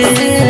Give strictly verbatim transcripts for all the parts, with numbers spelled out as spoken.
से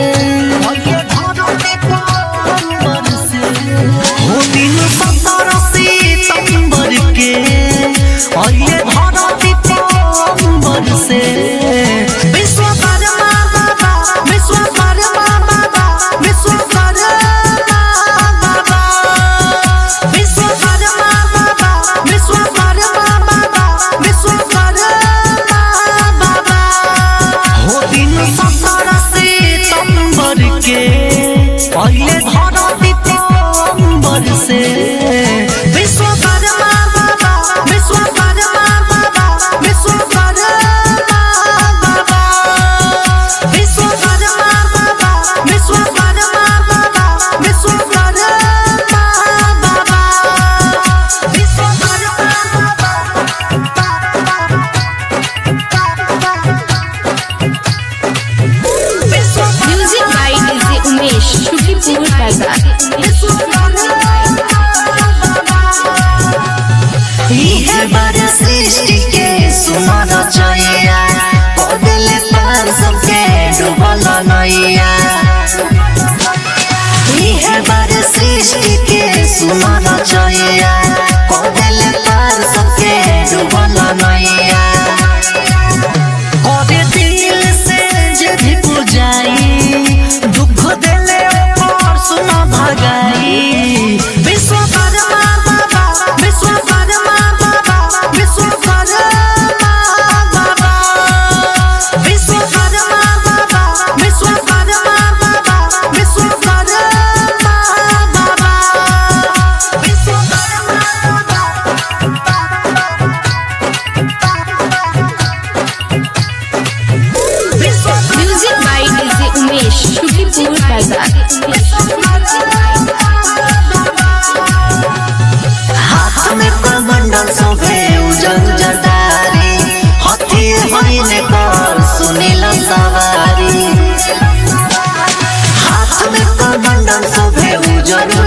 हो दिन सत्रह सितंबर के आइए धरती पर से विश्वकर्मा बाबा विश्वकर्मा बाबा विश्वकर्मा बाबा विश्वकर्मा बाबा विश्वकर्मा बाबा विश्वकर्मा बाबा हो दिन सत्रह सितंबर के आइए धरती पर से Vishwakarma Baba Vishwakarma Baba Vishwakarma Baba Vishwakarma Baba Vishwakarma Baba Vishwakarma Baba Vishwakarma music by DJ Umesh Shukripur Bazar. इहे बार सृष्टि के सुमर चैया पगले पार सबके डूबल नैया इहे बार सृष्टि के सुमर चैया पगले पार सबके डूबल नैया करे दिल से जे भी पूजाई दुख देले और सुना भगाई Vishwakarma Baba Vishwakarma Baba Vishwakarma Baba Vishwakarma Baba Vishwakarma Baba Vishwakarma Baba Vishwakarma music by DJ Umesh Shukripur Bazar. हाथ में कमंडल सोभे उजर जटारी हाथी होइने कर सुनील सवारी हाथ में कमंडल सोभे उजर